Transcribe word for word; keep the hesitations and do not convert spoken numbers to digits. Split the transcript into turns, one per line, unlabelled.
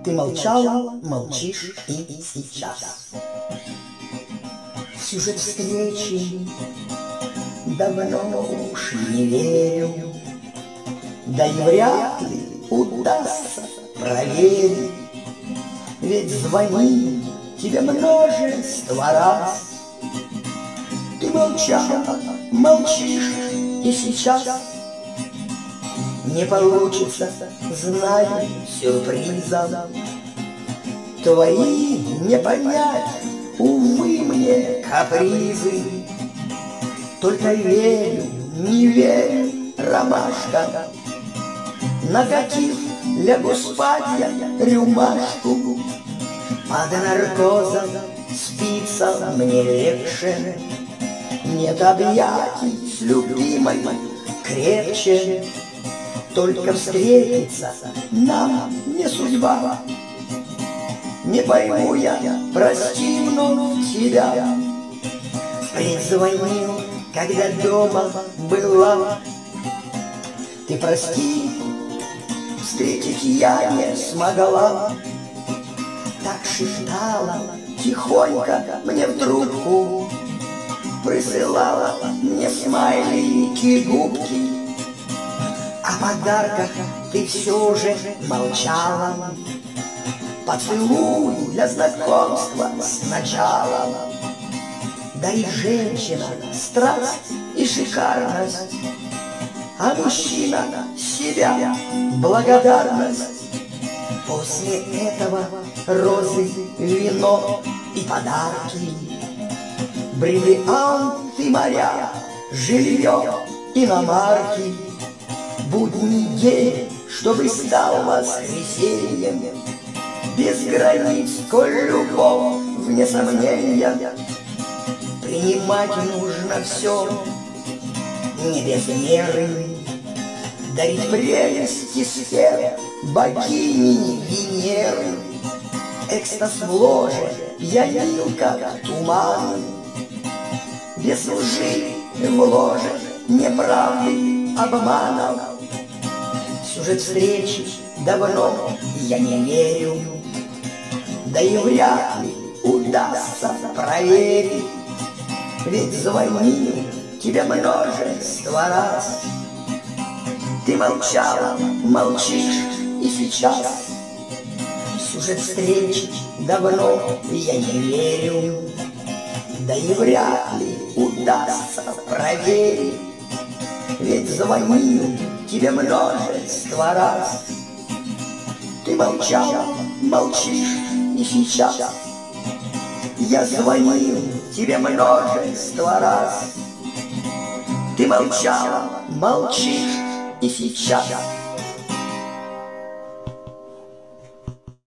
Ты молчала, молчишь и сейчас. Сюжет встречи давно уж не верю, да и вряд ли удастся проверить. Ведь звонили тебе множество раз. Ты молчала, молчишь и сейчас. Не получится, знаю, сюрпризом твои не понять, увы, мне капризы. Только верю, не верю, ромашка, накатив, лягу спать я рюмашку. Под наркозом спится мне легче, нет объятий с любимой крепче. Только встретиться нам не судьба. Не пойму я, прости вновь тебя. Предзвонил, когда дома была. Ты прости, встретить я не смогла. Так шептала тихонько мне в трубку, присылала мне смайлики, губки. О подарках ты все же молчала. Поцелуй для знакомства сначала. Да и женщина страсть и шикарность, а мужчина себя благодарность. После этого розы, вино и подарки, бриллианты, моря, жилье, иномарки. Будний день, чтобы стал воскресеньем, без границ, коль любовь вне сомнения. Принимать нужно все, не без меры, дарить прелести сфер богини Венеры. Экстаз в ложе я лил, как туман, без лжи в ложе неправды, обманов. Сюжет встречи давно я не верю, да и вряд ли удастся проверить. Ведь звонил тебе множество раз. Ты молчала, молчишь и сейчас. Сюжет встречи давно я не верю, да и вряд ли удастся проверить. Ведь звонил тебе множество раз. Ты молчала, молчишь и сейчас. Я звонил тебе множество раз. Ты молчала, молчишь и сейчас.